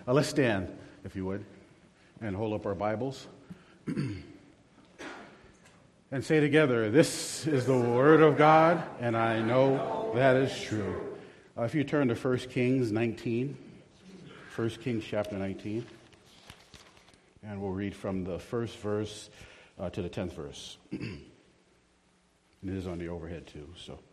Let's stand, if you would, and hold up our Bibles. And say together, this is the Word of God, and I know that is true. If you turn to 1 Kings 19, 1 Kings chapter 19, and we'll read from the first verse to the 10th verse. And it is on the overhead too.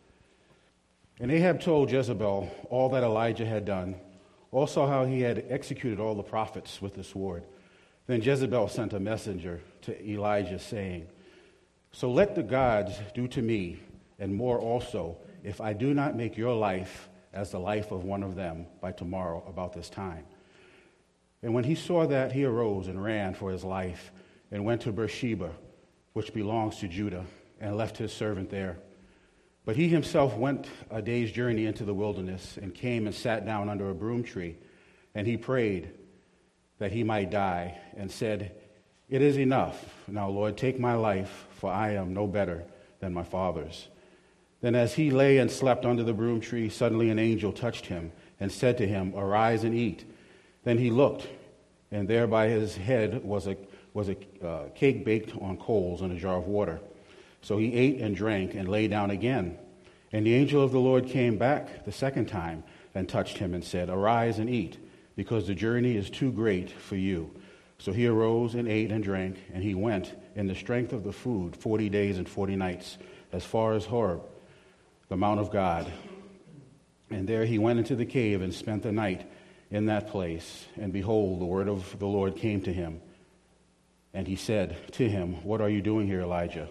And Ahab told Jezebel all that Elijah had done, also how he had executed all the prophets with the sword. Then Jezebel sent a messenger to Elijah, saying, "So let the gods do to me, and more also, if I do not make your life as the life of one of them by tomorrow about this time." And when he saw that, he arose and ran for his life, and went to Beersheba, which belongs to Judah, and left his servant there. But he himself went a day's journey into the wilderness, and came and sat down under a broom tree, and he prayed that he might die, and said, "It is enough. Now, Lord, take my life, for I am no better than my fathers." Then as he lay and slept under the broom tree, suddenly an angel touched him, and said to him, "Arise and eat." Then he looked, and there by his head was a cake baked on coals and a jar of water. So he ate and drank and lay down again. And the angel of the Lord came back the second time and touched him and said, "Arise and eat, because the journey is too great for you." So he arose and ate and drank, and he went in the strength of the food 40 days and 40 nights, as far as Horeb, the mount of God. And there he went into the cave and spent the night in that place. And behold, the word of the Lord came to him. And he said to him, "What are you doing here, Elijah?"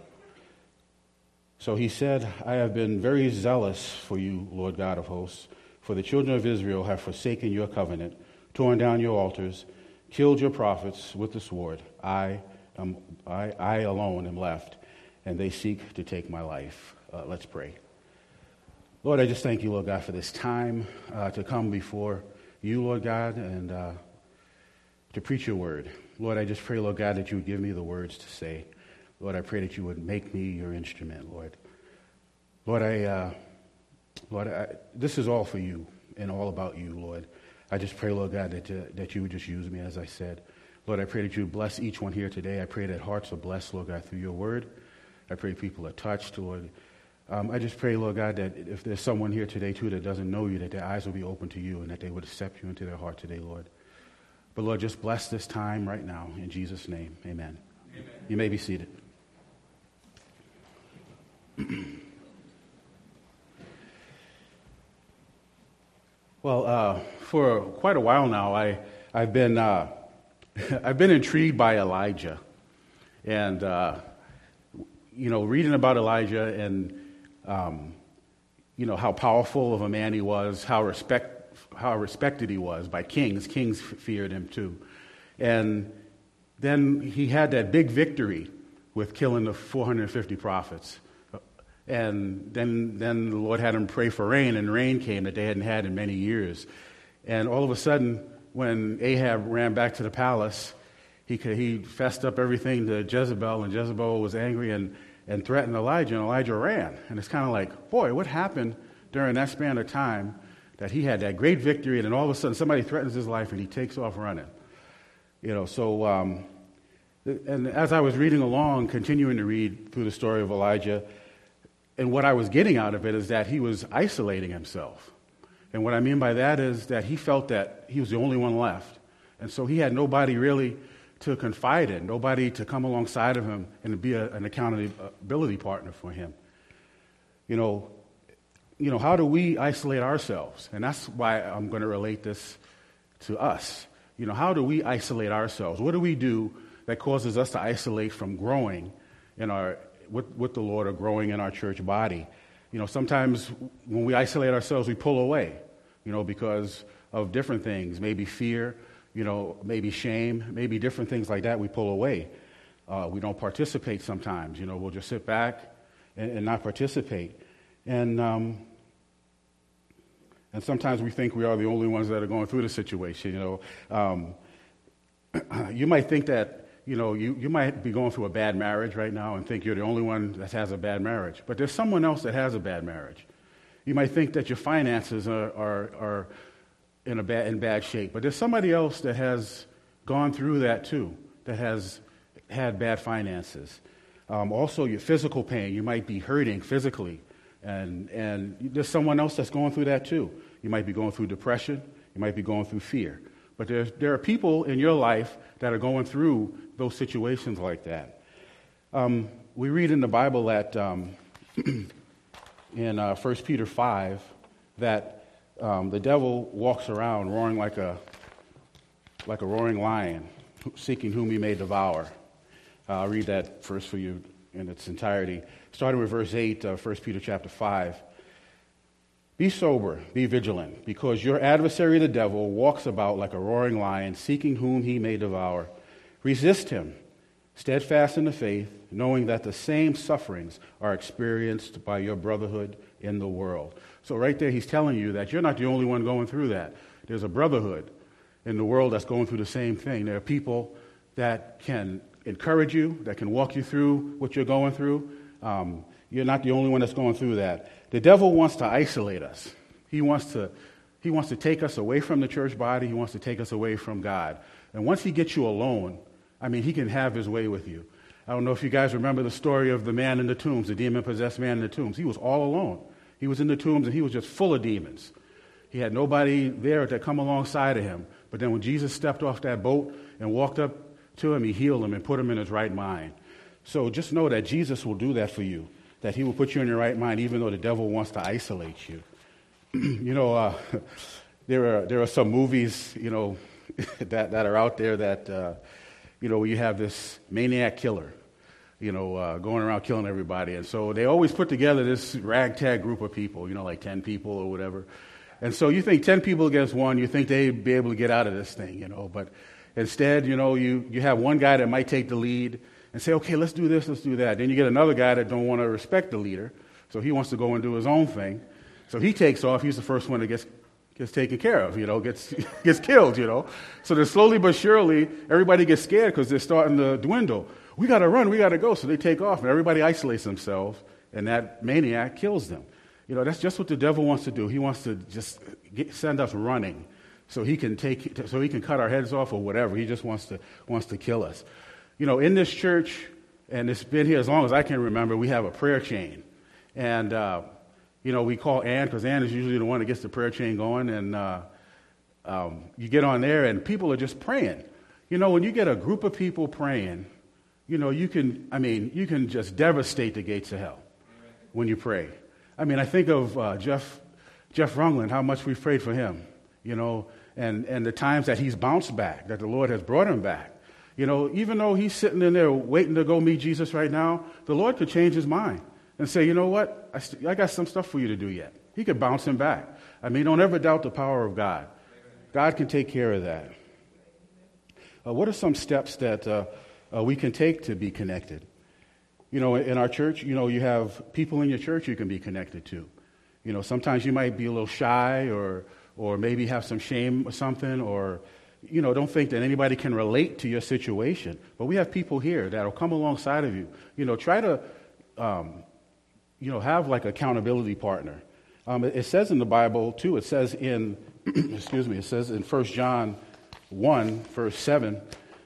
So he said, "I have been very zealous for you, Lord God of hosts, for the children of Israel have forsaken your covenant, torn down your altars, killed your prophets with the sword. I alone am left, and they seek to take my life." Let's pray. Lord, I just thank you, Lord God, for this time to come before you, Lord God, and to preach your word. Lord, I just pray, Lord God, that you would give me the words to say. Lord, I pray that you would make me your instrument, Lord. Lord, this is all for you and all about you, Lord. I just pray, Lord God, that you would just use me, as I said. Lord, I pray that you would bless each one here today. I pray that hearts are blessed, Lord God, through your word. I pray people are touched, Lord. I just pray, Lord God, that if there's someone here today, too, that doesn't know you, that their eyes will be open to you and that they would accept you into their heart today, Lord. But, Lord, just bless this time right now. In Jesus' name, amen. Amen. You may be seated. Well, for quite a while now, I've been intrigued by Elijah, and reading about Elijah and how powerful of a man he was, how respected he was by kings. Kings feared him too, and then he had that big victory with killing the 450 prophets. And then the Lord had him pray for rain, and rain came that they hadn't had in many years. And all of a sudden, when Ahab ran back to the palace, he fessed up everything to Jezebel, and Jezebel was angry and threatened Elijah, and Elijah ran. And it's kind of like, boy, what happened during that span of time that he had that great victory, and then all of a sudden somebody threatens his life, and he takes off running. And as I was reading along, continuing to read through the story of Elijah, and what I was getting out of it is that he was isolating himself. And what I mean by that is that he felt that he was the only one left. And so he had nobody really to confide in, nobody to come alongside of him and be an accountability partner for him. How do we isolate ourselves? And that's why I'm going to relate this to us. How do we isolate ourselves? What do we do that causes us to isolate from growing with the Lord, or growing in our church body? Sometimes when we isolate ourselves, we pull away, because of different things, maybe fear, maybe shame, maybe different things like that. We pull away. We don't participate sometimes. We'll just sit back and not participate. And sometimes we think we are the only ones that are going through the situation. You might think that, you might be going through a bad marriage right now and think you're the only one that has a bad marriage. But there's someone else that has a bad marriage. You might think that your finances are in bad shape. But there's somebody else that has gone through that too, that has had bad finances. Also, your physical pain. You might be hurting physically, and there's someone else that's going through that too. You might be going through depression. You might be going through fear. But there are people in your life that are going through those situations like that. We read in the Bible that in 1 Peter 5 that the devil walks around roaring like a roaring lion, seeking whom he may devour. I'll read that verse for you in its entirety. Starting with verse 8, 1 Peter chapter 5. Be sober, be vigilant, because your adversary the devil walks about like a roaring lion, seeking whom he may devour. Resist him, steadfast in the faith, knowing that the same sufferings are experienced by your brotherhood in the world. So right there, he's telling you that you're not the only one going through that. There's a brotherhood in the world that's going through the same thing. There are people that can encourage you, that can walk you through what you're going through. You're not the only one that's going through that. The devil wants to isolate us. He wants to take us away from the church body. He wants to take us away from God. And once he gets you alone, he can have his way with you. I don't know if you guys remember the story of the man in the tombs, the demon-possessed man in the tombs. He was all alone. He was in the tombs, and he was just full of demons. He had nobody there to come alongside of him. But then when Jesus stepped off that boat and walked up to him, he healed him and put him in his right mind. So just know that Jesus will do that for you, that he will put you in your right mind, even though the devil wants to isolate you. There are some movies, that are out there that, where you have this maniac killer, going around killing everybody. And so they always put together this ragtag group of people, like 10 people or whatever. And so you think 10 people against one, you think they'd be able to get out of this thing, but instead, you have one guy that might take the lead and say, okay, let's do this, let's do that. Then you get another guy that don't want to respect the leader, so he wants to go and do his own thing. So he takes off. He's the first one that gets taken care of, gets killed, So then slowly but surely, everybody gets scared because they're starting to dwindle. We got to run, we got to go. So they take off, and everybody isolates themselves, and that maniac kills them. That's just what the devil wants to do. He wants to just send us running so he can cut our heads off or whatever. He just wants to kill us. In this church, and it's been here as long as I can remember, we have a prayer chain. And, we call Ann, because Ann is usually the one that gets the prayer chain going. And you get on there, and people are just praying. When you get a group of people praying, you can just devastate the gates of hell when you pray. I think of Jeff Rungland, how much we've prayed for him, and the times that he's bounced back, that the Lord has brought him back. Even though he's sitting in there waiting to go meet Jesus right now, the Lord could change his mind and say, you know what, I got some stuff for you to do yet. He could bounce him back. Don't ever doubt the power of God. God can take care of that. What are some steps that we can take to be connected? In our church, you have people in your church you can be connected to. Sometimes you might be a little shy or maybe have some shame or something, or don't think that anybody can relate to your situation. But we have people here that will come alongside of you. Try to, have like an accountability partner. It says in the Bible, too, it says in, it says in 1 John 1, verse 7.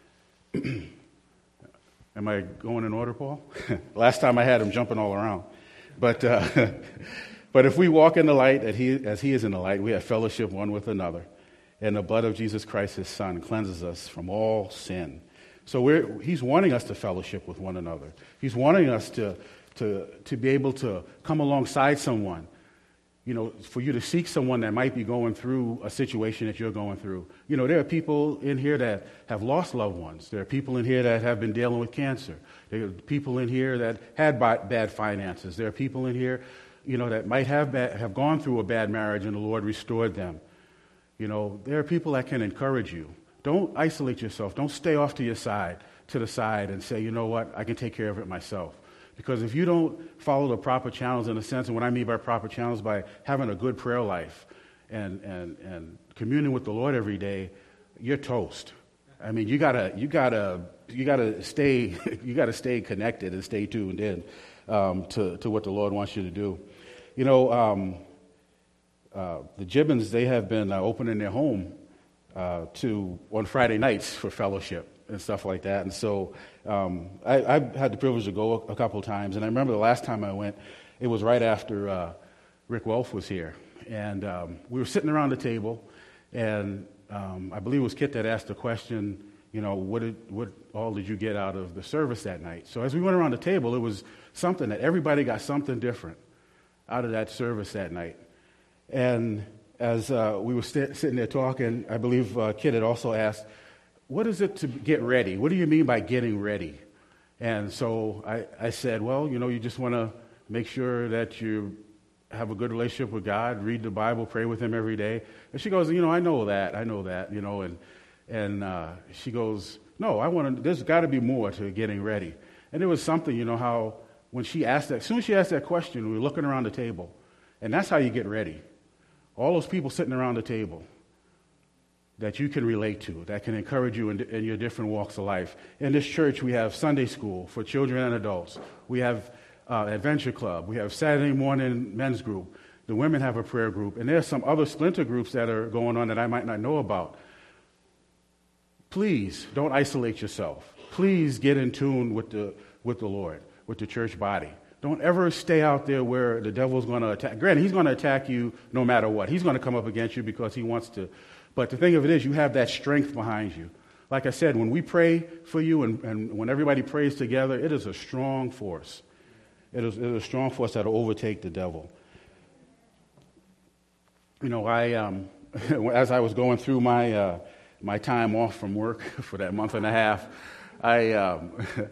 Am I going in order, Paul? Last time I had him jumping all around. But if we walk in the light as he is in the light, we have fellowship one with another. And the blood of Jesus Christ, his Son, cleanses us from all sin. So he's wanting us to fellowship with one another. He's wanting us to be able to come alongside someone, for you to seek someone that might be going through a situation that you're going through. There are people in here that have lost loved ones. There are people in here that have been dealing with cancer. There are people in here that had bad finances. There are people in here, that might have gone through a bad marriage and the Lord restored them. There are people that can encourage you. Don't isolate yourself. Don't stay off to the side and say, you know what, I can take care of it myself. Because if you don't follow the proper channels, in a sense, and what I mean by proper channels, by having a good prayer life and communing with the Lord every day, you're toast. You gotta stay connected and stay tuned in to what the Lord wants you to do. the Gibbons, they have been opening their home on Friday nights for fellowship and stuff like that. And so I've had the privilege to go a couple of times. And I remember the last time I went, it was right after Rick Welf was here. And we were sitting around the table, and I believe it was Kit that asked the question, what all did you get out of the service that night? So as we went around the table, it was something that everybody got something different out of that service that night. And as we were sitting there talking, I believe Kit had also asked, what is it to get ready? What do you mean by getting ready? And so I said, well, you just want to make sure that you have a good relationship with God, read the Bible, pray with Him every day. And she goes, I know that, and she goes, no, there's got to be more to getting ready. And it was something, how when she asked that, as soon as she asked that question, we were looking around the table, and that's how you get ready. All those people sitting around the table that you can relate to, that can encourage you in your different walks of life. In this church, we have Sunday school for children and adults. We have Adventure Club. We have Saturday morning men's group. The women have a prayer group. And there's some other splinter groups that are going on that I might not know about. Please don't isolate yourself. Please get in tune with the Lord, with the church body. Don't ever stay out there where the devil's going to attack. Granted, he's going to attack you no matter what. He's going to come up against you because he wants to. But the thing of it is, you have that strength behind you. Like I said, when we pray for you and when everybody prays together, it is a strong force. It is a strong force that will overtake the devil. As I was going through my time off from work for that month and a half, the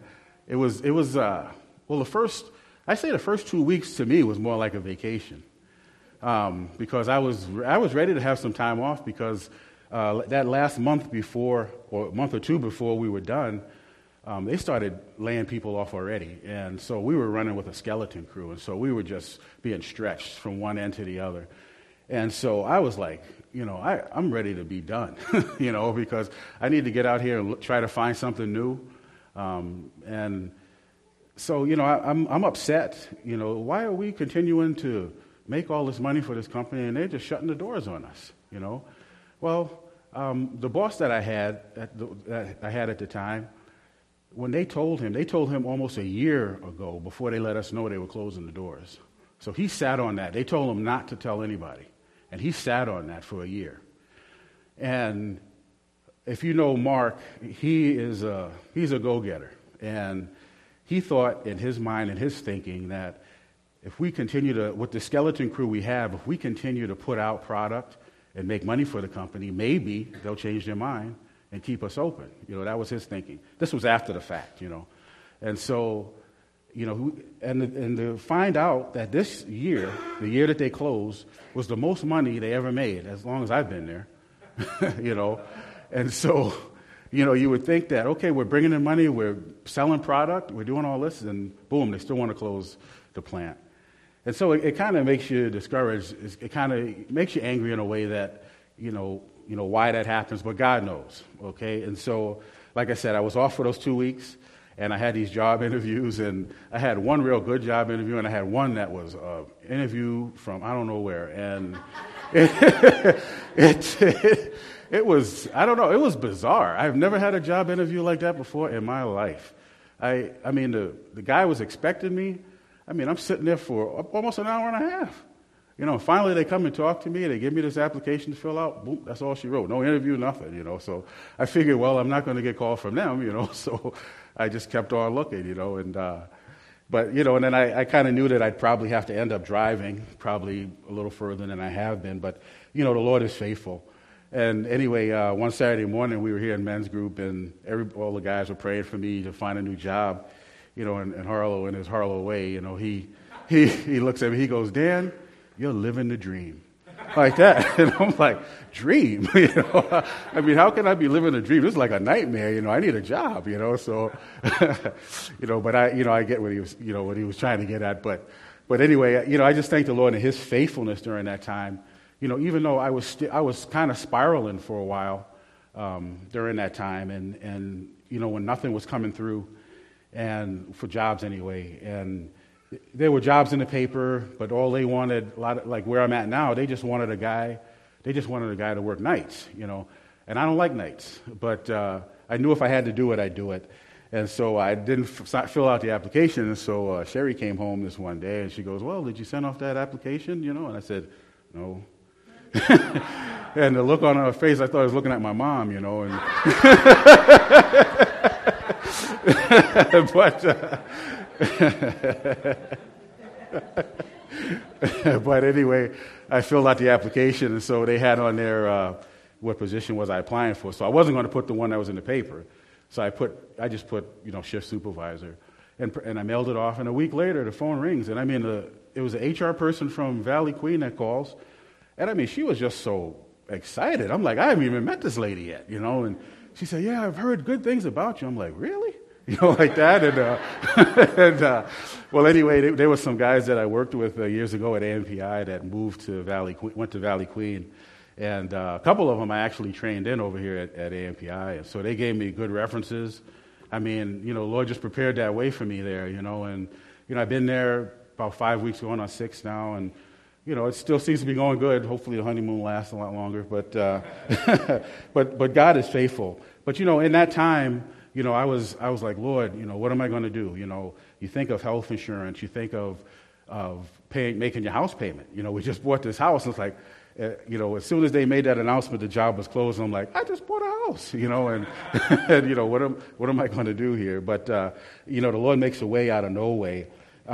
first 2 weeks to me was more like a vacation, because I was ready to have some time off because that last month before, or a month or two before we were done, they started laying people off already. And so we were running with a skeleton crew. And so we were just being stretched from one end to the other. And so I was like, I'm ready to be done, because I need to get out here and try to find something new. And so, I'm upset. Why are we continuing to make all this money for this company and they're just shutting the doors on us, Well, the boss that I had at the time, when they told him almost a year ago before they let us know they were closing the doors. So he sat on that. They told him not to tell anybody. And he sat on that for a year. And if you know Mark, he's a go-getter. And he thought in his mind and his thinking that if we continue with the skeleton crew we have, if we continue to put out product and make money for the company, maybe they'll change their mind and keep us open. That was his thinking. This was after the fact, And so, and to find out that this year, the year that they closed, was the most money they ever made, as long as I've been there, And so, you would think that, okay, we're bringing in money, we're selling product, we're doing all this, and boom, they still want to close the plant. And so it kind of makes you discouraged. It kind of makes you angry in a way that, why that happens, but God knows, okay? And so, like I said, I was off for those 2 weeks, and I had these job interviews, and I had one real good job interview, and I had one that was an interview from I don't know where, and it was, I don't know, it was bizarre. I've never had a job interview like that before in my life. I mean, the guy was expecting me. I'm sitting there for almost an hour and a half. Finally they come and talk to me. They give me this application to fill out. Boom, that's all she wrote. No interview, nothing, So I figured, well, I'm not going to get called from them, So I just kept on looking, and then I kind of knew that I'd probably have to end up driving probably a little further than I have been. But, the Lord is faithful. And anyway, one Saturday morning we were here in men's group, and all the guys were praying for me to find a new job. In Harlow, in his Harlow way, he looks at me, he goes, Dan, you're living the dream. Like that. And I'm like, dream? How can I be living a dream? This is like a nightmare, I need a job, so, but I get what he was, what he was trying to get at. But anyway, I just thank the Lord and his faithfulness during that time. Even though I was kind of spiraling for a while during that time, and when nothing was coming through, and for jobs anyway, and there were jobs in the paper, but all they wanted, like where I'm at now, they just wanted a guy to work nights, And I don't like nights, but I knew if I had to do it, I'd do it. And so I didn't fill out the application. And so Sherry came home this one day, and she goes, "Well, did you send off that application?" And I said, "No." And the look on her face, I thought I was looking at my mom, And but anyway, I filled out the application, and so they had on there what position was I applying for. So I wasn't going to put the one that was in the paper. So I just put shift supervisor, and I mailed it off. And a week later, the phone rings, and it was an HR person from Valley Queen that calls, and she was just so excited. I'm like, I haven't even met this lady yet, And she said, "Yeah, I've heard good things about you." I'm like, "Really?" Like that. And well, anyway, there were some guys that I worked with years ago at AMPI that went to Valley Queen. And a couple of them I actually trained in over here at AMPI. And so they gave me good references. The Lord just prepared that way for me there, And, I've been there about 5 weeks, going on 6 now. And, it still seems to be going good. Hopefully the honeymoon lasts a lot longer. But but God is faithful. But, in that time, I was like, "Lord, what am I going to do?" You think of health insurance. You think of making your house payment. We just bought this house. And it's like, as soon as they made that announcement, the job was closed. I'm like, I just bought a house, and what am I going to do here? But the Lord makes a way out of no way.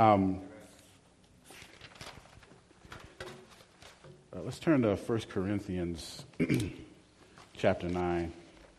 Let's turn to 1 Corinthians chapter 9.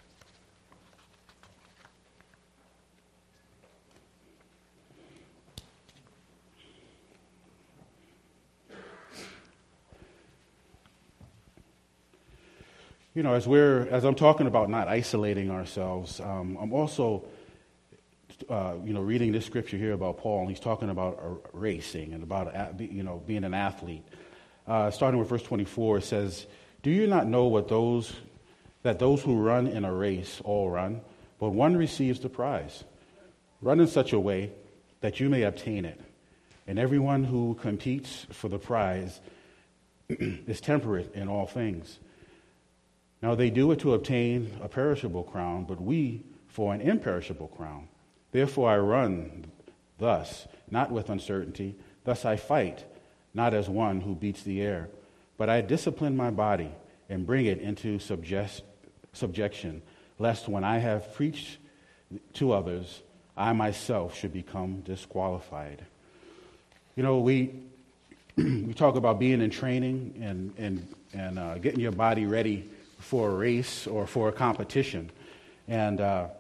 As I'm talking about not isolating ourselves, I'm also, reading this scripture here about Paul, and he's talking about racing and about, being an athlete. Starting with verse 24, it says, "Do you not know that those who run in a race all run, but one receives the prize? Run in such a way that you may obtain it. And everyone who competes for the prize is temperate in all things. Now they do it to obtain a perishable crown, but we for an imperishable crown. Therefore I run thus, not with uncertainty. Thus I fight, not as one who beats the air, but I discipline my body and bring it into subjection, lest when I have preached to others, I myself should become disqualified." We talk about being in training and getting your body ready for a race or for a competition. And,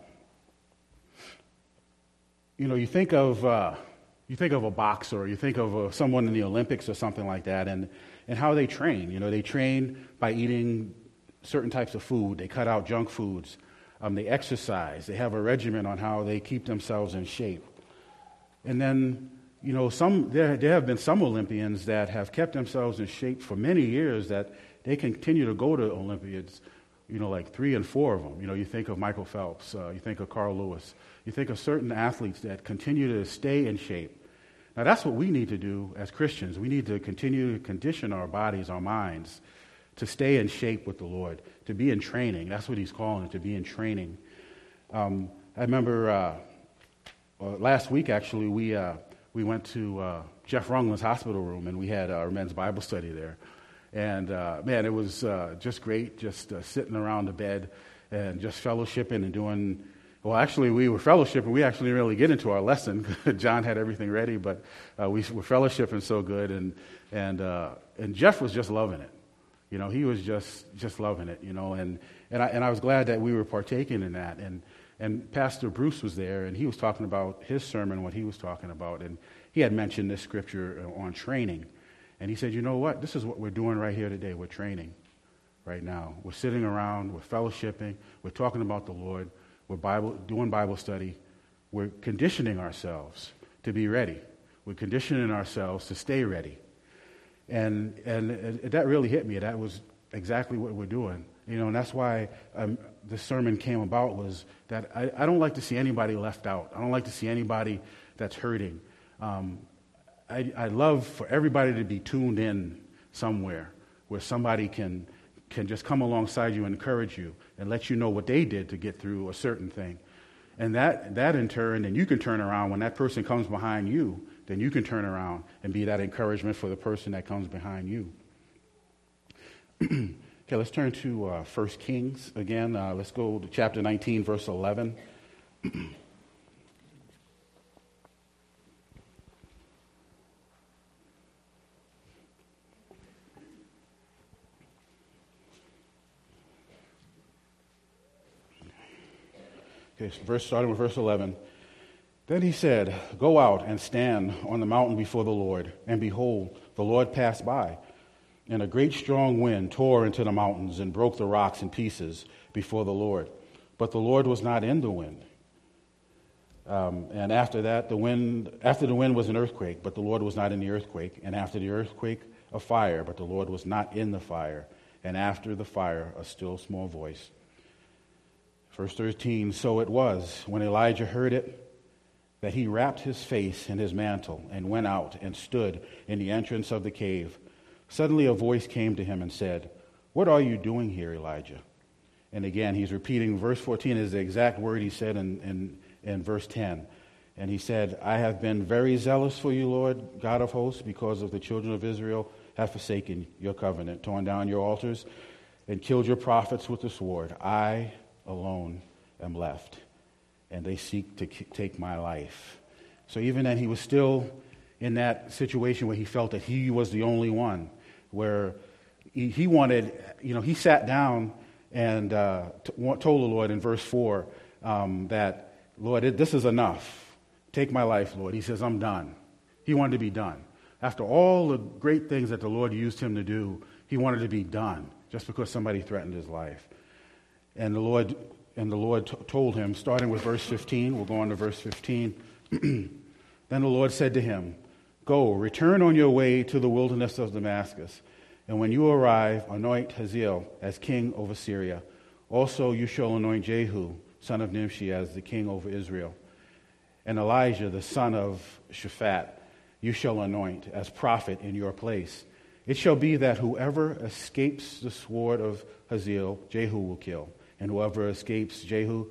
you think of a boxer, or you think of someone in the Olympics or something like that, and how they train. They train by eating certain types of food. They cut out junk foods. They exercise. They have a regimen on how they keep themselves in shape. And then, there have been some Olympians that have kept themselves in shape for many years that they continue to go to Olympiads, like 3 and 4 of them. You think of Michael Phelps, you think of Carl Lewis, you think of certain athletes that continue to stay in shape. Now, that's what we need to do as Christians. We need to continue to condition our bodies, our minds, to stay in shape with the Lord, to be in training. That's what he's calling it, to be in training. I remember last week, actually, we went to Jeff Rungland's hospital room, and we had our men's Bible study there. And, man, it was just great, just sitting around the bed and just fellowshipping and doing, well, actually, we were fellowshipping. We actually didn't really get into our lesson. John had everything ready, but we were fellowshipping so good. And Jeff was just loving it. He was just loving it, and I was glad that we were partaking in that. And Pastor Bruce was there, and he was talking about his sermon, what he was talking about. And he had mentioned this scripture on training. And he said, "You know what? This is what we're doing right here today. We're training right now. We're sitting around. We're fellowshipping. We're talking about the Lord. We're doing Bible study. We're conditioning ourselves to be ready. We're conditioning ourselves to stay ready." And that really hit me. That was exactly what we're doing. And that's why this sermon came about, was that I don't like to see anybody left out. I don't like to see anybody that's hurting. I love for everybody to be tuned in somewhere where somebody can just come alongside you and encourage you and let you know what they did to get through a certain thing. And that in turn, then you can turn around when that person comes behind you, then you can turn around and be that encouragement for the person that comes behind you. Okay, let's turn to 1 Kings again. Let's go to chapter 19, verse 11. Okay, so starting with verse 11. Then he said, "Go out and stand on the mountain before the Lord. And behold, the Lord passed by, and a great strong wind tore into the mountains and broke the rocks in pieces before the Lord. But the Lord was not in the wind. And after the wind was an earthquake, but the Lord was not in the earthquake. And after the earthquake, a fire, but the Lord was not in the fire. And after the fire, a still small voice." Verse 13, "So it was, when Elijah heard it, that he wrapped his face in his mantle and went out and stood in the entrance of the cave. Suddenly a voice came to him and said, 'What are you doing here, Elijah?' And again, he's repeating, verse 14 is the exact word he said in verse 10. And he said, 'I have been very zealous for you, Lord, God of hosts, because of the children of Israel have forsaken your covenant, torn down your altars, and killed your prophets with the sword. I alone am left, and they seek to take my life.'" So even then, he was still in that situation where he felt that he was the only one, where he wanted, he sat down and told the Lord in verse 4 that, "Lord, this is enough. Take my life, Lord." He says, "I'm done." He wanted to be done. After all the great things that the Lord used him to do, he wanted to be done just because somebody threatened his life. And the Lord told him, starting with verse 15, we'll go on to verse 15. Then the Lord said to him, "Go, return on your way to the wilderness of Damascus, and when you arrive, anoint Hazael as king over Syria. Also you shall anoint Jehu, son of Nimshi, as the king over Israel. And Elijah, the son of Shaphat, you shall anoint as prophet in your place. It shall be that whoever escapes the sword of Hazael, Jehu will kill. And whoever escapes Jehu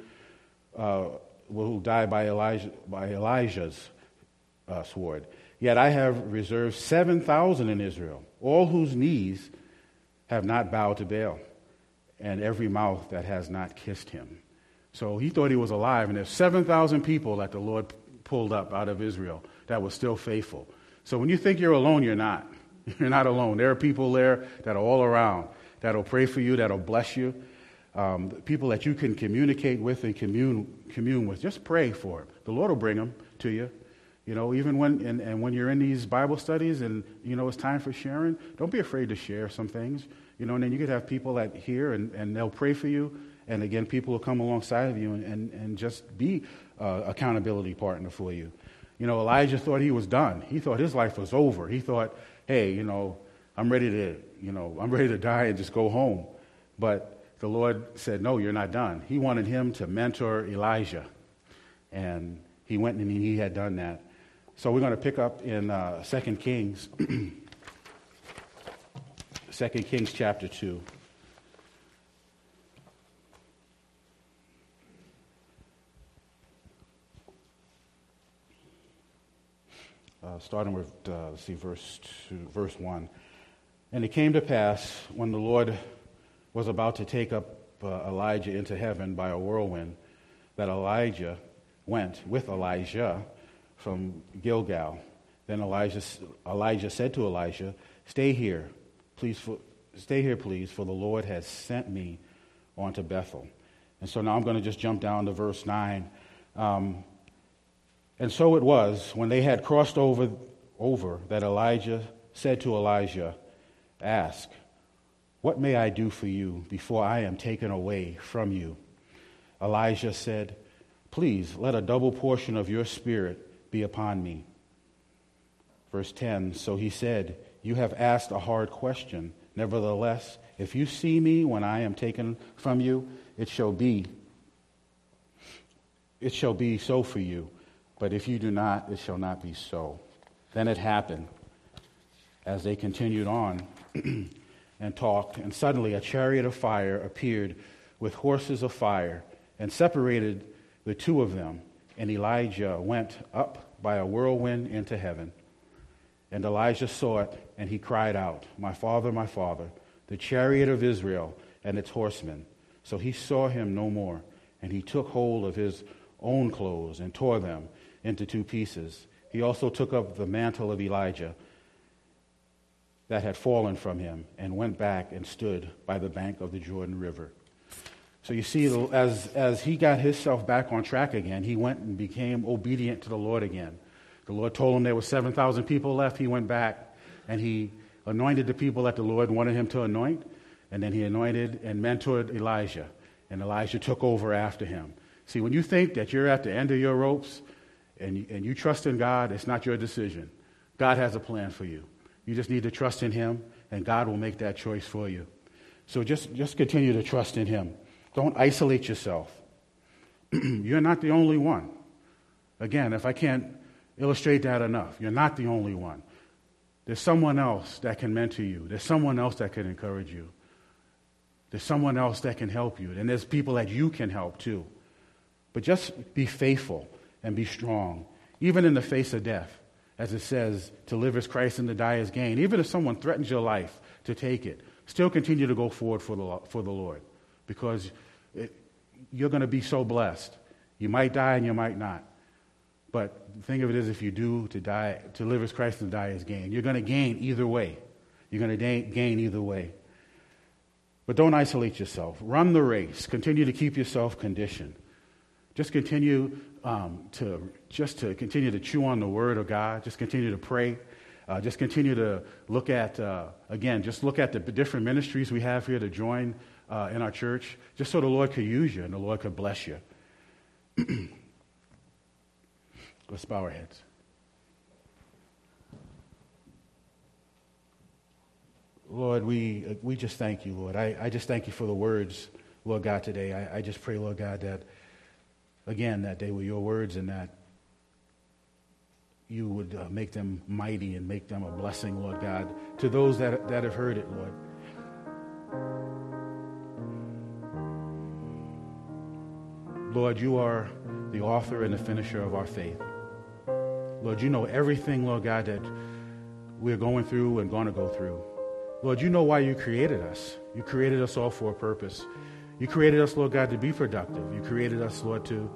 will die by Elijah's sword. Yet I have reserved 7,000 in Israel, all whose knees have not bowed to Baal, and every mouth that has not kissed him." So he thought he was alive, and there's 7,000 people that the Lord pulled up out of Israel that were still faithful. So when you think you're alone, you're not. You're not alone. There are people there that are all around, that will pray for you, that will bless you. People that you can communicate with and commune with. Just pray for them. The Lord will bring them to you. Even when you're in these Bible studies and, it's time for sharing, don't be afraid to share some things. And then you could have people that hear and they'll pray for you. And again, people will come alongside of you and just be accountability partner for you. Elijah thought he was done. He thought his life was over. He thought, hey, I'm ready to die and just go home. But the Lord said, no, you're not done. He wanted him to mentor Elijah. And he went and he had done that. So we're going to pick up in 2 Kings. 2 Kings chapter 2. Starting with, verse 1. "And it came to pass, when the Lord was about to take up Elijah into heaven by a whirlwind, that Elijah went with Elijah from Gilgal. Then Elijah said to Elisha, Stay here, please, for the Lord has sent me on to Bethel." And so now I'm going to just jump down to verse 9. "And so it was, when they had crossed over, that Elijah said to Elisha, Ask, what may I do for you before I am taken away from you? Elijah said, Please, let a double portion of your spirit be upon me. Verse 10, "So he said, You have asked a hard question. Nevertheless, if you see me when I am taken from you, it shall be so for you. But if you do not, it shall not be so." Then it happened, as they continued on and talked, and suddenly a chariot of fire appeared with horses of fire and separated the two of them. And Elijah went up by a whirlwind into heaven. And Elijah saw it, and he cried out, my father, the chariot of Israel and its horsemen. So he saw him no more, and he took hold of his own clothes and tore them into two pieces. He also took up the mantle of Elijah that had fallen from him and went back and stood by the bank of the Jordan River. So you see, as he got himself back on track again, he went and became obedient to the Lord again. The Lord told him there were 7,000 people left. He went back and he anointed the people that the Lord wanted him to anoint. And then he anointed and mentored Elijah. And Elijah took over after him. See, when you think that you're at the end of your ropes and you trust in God, it's not your decision. God has a plan for you. You just need to trust in him, and God will make that choice for you. So just continue to trust in him. Don't isolate yourself. You're not the only one. Again, if I can't illustrate that enough, you're not the only one. There's someone else that can mentor you. There's someone else that can encourage you. There's someone else that can help you. And there's people that you can help too. But just be faithful and be strong, even in the face of death. As it says, to live as Christ and to die as gain. Even if someone threatens your life to take it, still continue to go forward for the Lord. Because you're going to be so blessed. You might die and you might not. But the thing of it is, if you do, to live as Christ and die as gain. You're going to gain either way. You're going to gain either way. But don't isolate yourself. Run the race. Continue to keep yourself conditioned. Just continue to continue to chew on the Word of God. Just continue to pray. Just continue to look at the different ministries we have here to join in our church, just so the Lord could use you and the Lord could bless you. Let's bow our heads. Lord, we just thank you, Lord. I just thank you for the words, Lord God, today. I just pray, Lord God, that, again, that they were your words and that you would make them mighty and make them a blessing, Lord God, to those that have heard it, Lord. Lord, you are the author and the finisher of our faith. Lord, you know everything, Lord God, that we're going through and going to go through. Lord, you know why you created us. You created us all for a purpose. You created us, Lord God, to be productive. You created us, Lord, to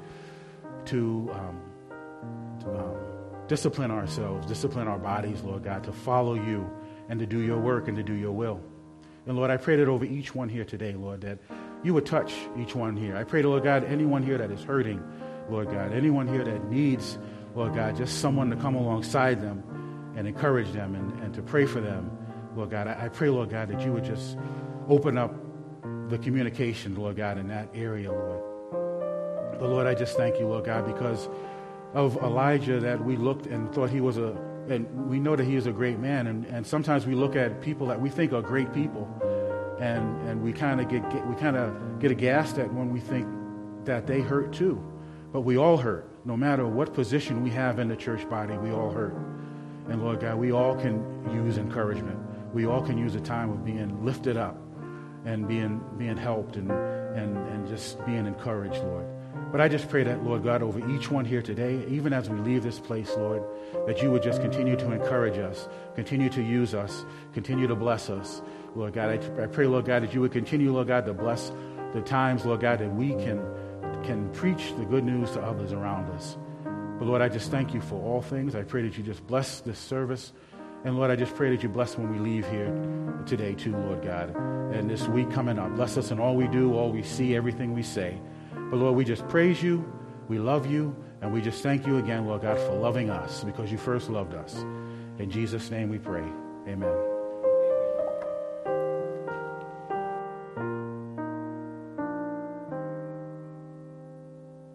discipline ourselves, discipline our bodies, Lord God, to follow you and to do your work and to do your will. And Lord, I pray that over each one here today, Lord, that you would touch each one here. I pray, Lord God, anyone here that is hurting, Lord God, anyone here that needs, Lord God, just someone to come alongside them and encourage them and to pray for them, Lord God, I pray, Lord God, that you would just open up the communication, Lord God, in that area, Lord. But Lord, I just thank you, Lord God, because of Elijah, that we looked and thought he was and we know that he is a great man, and sometimes we look at people that we think are great people, and we kind of get aghast at when we think that they hurt too. But we all hurt. No matter what position we have in the church body, we all hurt. And Lord God, we all can use encouragement. We all can use a time of being lifted up and being helped and just being encouraged, Lord. But I just pray that, Lord God, over each one here today, even as we leave this place, Lord, that you would just continue to encourage us, continue to use us, continue to bless us. Lord God, I pray, Lord God, that you would continue, Lord God, to bless the times, Lord God, that we can preach the good news to others around us. But Lord, I just thank you for all things. I pray that you just bless this service. And Lord, I just pray that you bless when we leave here today too, Lord God. And this week coming up, bless us in all we do, all we see, everything we say. But Lord, we just praise you, we love you, and we just thank you again, Lord God, for loving us because you first loved us. In Jesus' name we pray. Amen.